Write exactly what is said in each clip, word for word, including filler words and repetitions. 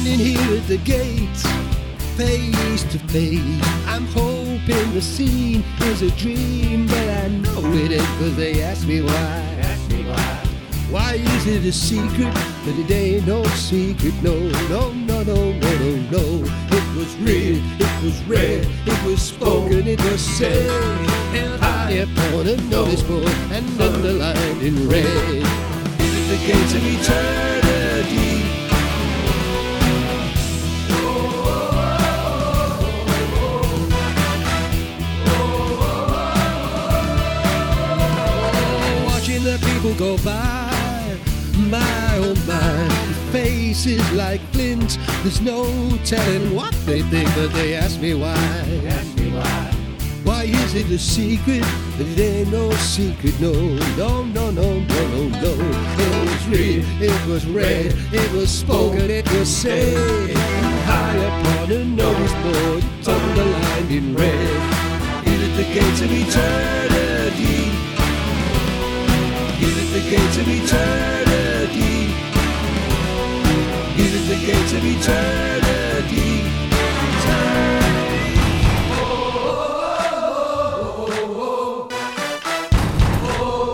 Standing here at the gates, face to face, I'm hoping the scene is a dream, but I know it ain't, cause they ask me why. Ask me why. Why is it a secret? But it ain't no secret, no, no, no, no, no, no, no. It was real, it was read, it was spoken, it was said, held high upon a notice board and underlined in red. Is it the gates of eternity? The people go by, my oh my, faces like flints. There's no telling what they think, but they ask me why. Ask me why. Why is it a secret? But it ain't no secret, no, no, no, no, no, no, no. It was real, it was read, it was spoken, it was said, high upon a notice board, it's underlined in red. Is it the gates of eternity? Is it the gates of eternity? Is it the gates of eternity? Eternity. Oh, oh, oh, oh, oh,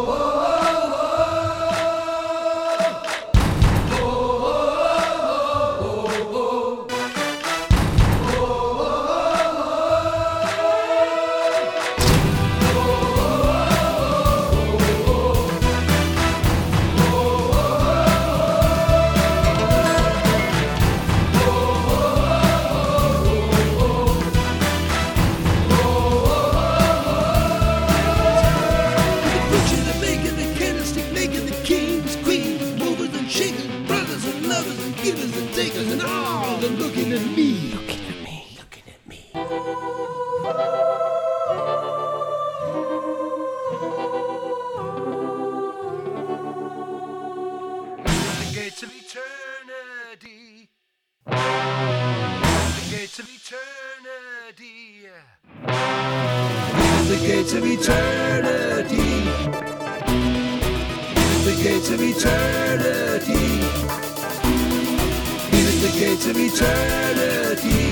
givers and takers and all are looking at me, looking at me, looking at me. The gates of eternity. The gates of eternity. The gates of eternity. The gates of eternity. The gates of eternity.